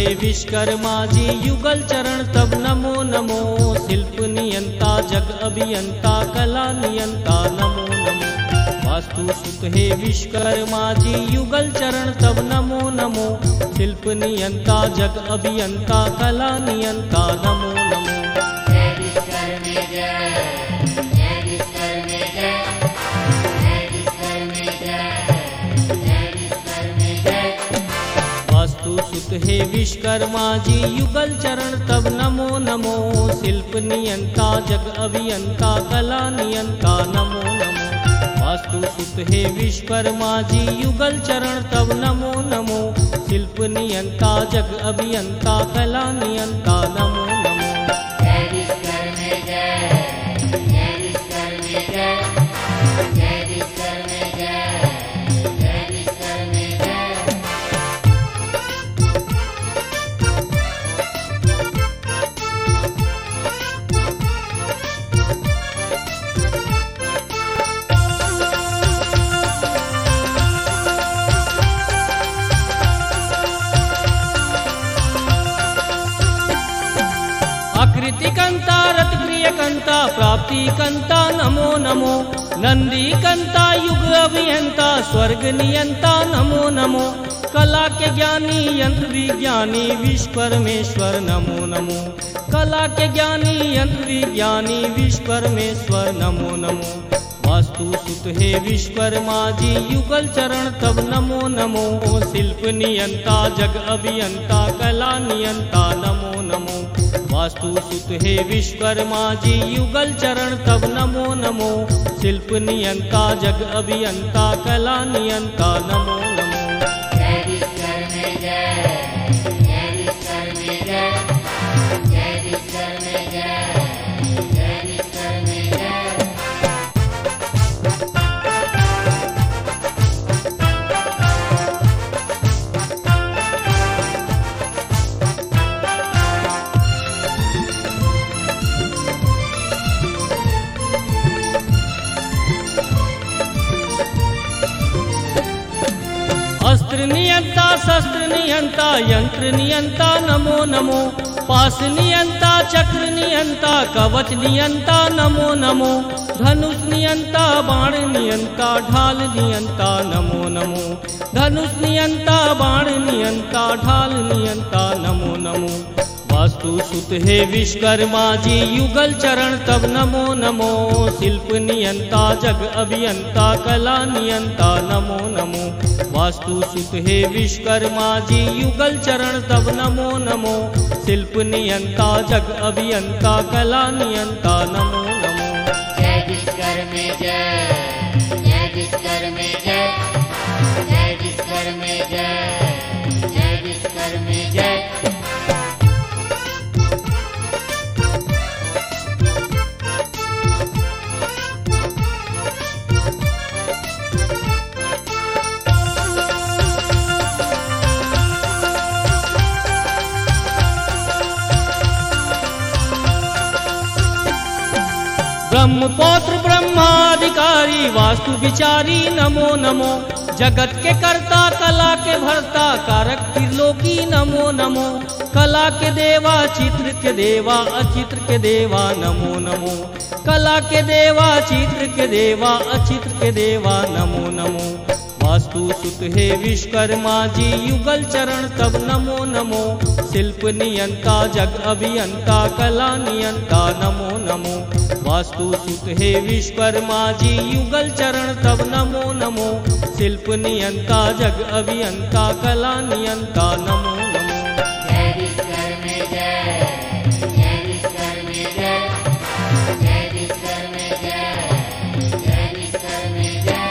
हे विश्वकर्मा जी युगल चरण तब नमो नमो। शिल्प नियंता जग अभियंता कला नियंता नमो नमो। वास्तु सुत हे विश्वकर्मा जी युगल चरण तब नमो नमो। शिल्प नियंता जग अभियंता कला नियंता नमो नमो। जय विश्वकर्मे जय, जय विश्वकर्मे जय, जय विश्वकर्मे जय, जय विश्वकर्मे जय। वास्तु सुत हे विश्वकर्मा जी युगल चरण तब नमो नमो। शिल्प नियंता जग अभियंता कला नियंता नमो नमो। वास्तु सुत हे विश्वकर्मा जी युगल चरण तब नमो नमो। शिल्प नियंता जग अभियंता कला नियंता नमो नमो। जय विश्वकर्मे जय, जय विश्वकर्मे जय, जय विश्वकर्मे जय, जय विश्वकर्मे जय। आकृतिकंता रत्प्रियकंता प्राप्तिकंता नमो नमो। नंदीकंता युग अभियंता स्वर्ग नियंता नमो नमो। कला के ज्ञानी यंत्र विज्ञानी विश्व परमेश्वर नमो नमो। कला के ज्ञानी यंत्र विज्ञानी विश्व परमेश्वर नमो नमो। वास्तु सुत हे विश्वकर्मा जी युगल चरण तब नमो नमो। शिल्प नियंता जग अभियंता कला नियंता नमो नमो। वास्तु सुत हे विश्वकर्मा जी युगल चरण तब नमो नमो। शिल्प नियंता जग अभियंता कला नियंता नमो नमो। जय विश्वकर्मे जय, जय विश्वकर्मे जय, जय विश्वकर्मे जय, जय विश्वकर्मे जय। अस्त्र नियंता शस्त्र नियंता यंत्र नियंता नमो नमो। पास नियंता चक्र नियंता कवच नियंता नमो नमो। धनुष नियंता बाण नियंता ढाल नियंता नमो नमो। धनुष नियंता बाण नियंता ढाल नियंता नमो नमो। वास्तु सुत हे विश्वकर्मा जी युगल चरण तब नमो नमो। शिल्प नियंता जग अभियंता कला नियंता नमो नमो। वास्तु सुत हे विश्वकर्मा जी युगल चरण तब नमो नमो। शिल्प नियंता जग अभियंता कला नियंता नमो नमो। जय विश्वकर्मे जय, जय विश्वकर्मे जय, जय विश्वकर्मे जय, जय विश्वकर्मे जय। ब्रह्मपौत्र ब्रह्माधिकारी वास्तु विचारी नमो नमो। जगत के कर्ता कला के भरता कारक त्रिलोकी नमो नमो। कला के देवा चित्र के देवा अचित्र के देवा नमो नमो। कला के देवा चित्र के देवा अचित्र के देवा नमो नमो। वास्तु सुत हे विश्वकर्मा जी युगल चरण तब नमो नमो। शिल्प नियंता जग अभियंता कला नियंता नमो नमो। वास्तु सुत हे विश्वकर्मा जी युगल चरण तब नमो नमो। शिल्प नियंता जग अभियंता कला नियंता नमो नमो। जय विश्वकर्मे जय, जय विश्वकर्मे जय, जय विश्वकर्मे जय, जय विश्वकर्मे जय।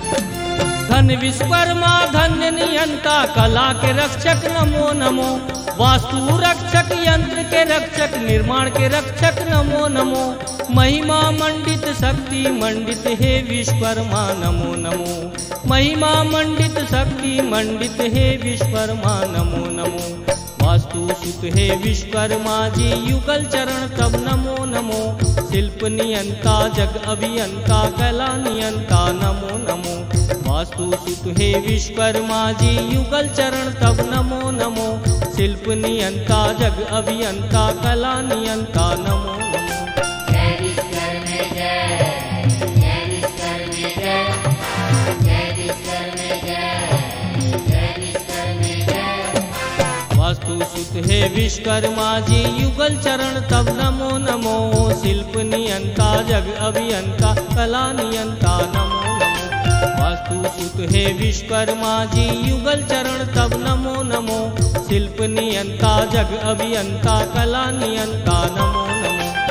धन विश्वकर्मा धन्य नियंता कला के रक्षक नमो नमो। वास्तु रक्षक यंत्र के रक्षक निर्माण के रक्षक नमो नमो। महिमा मंडित शक्ति मंडित हे विश्वकर्मा नमो नमो। महिमा मंडित शक्ति मंडित हे विश्वकर्मा नमो नमो। वास्तु सुत हे विश्वकर्मा जी युगल चरण तब नमो नमो। शिल्प नियंता जग अभियंता कला नियंता नमो नमो। वास्तु सुत हे विश्वकर्मा जी युगल चरण तब नमो नमो। शिल्प नियंता जग अभियंता कला नियंता नमो नमो। जय विश्वकर्मे जय, जय विश्वकर्मे जय, जय विश्वकर्मे जय, जय विश्वकर्मे जय। वास्तु सुत हे विश्वकर्मा जी युगल चरण तब नमो नमो। शिल्प नियंता जग अभियंता कला नियंता नमो नमो। वास्तु सुत हे विश्वकर्मा जी युगल चरण तब नमो नमो। शिल्प नियंता जग अभियंता कला नियंता नमो नमो।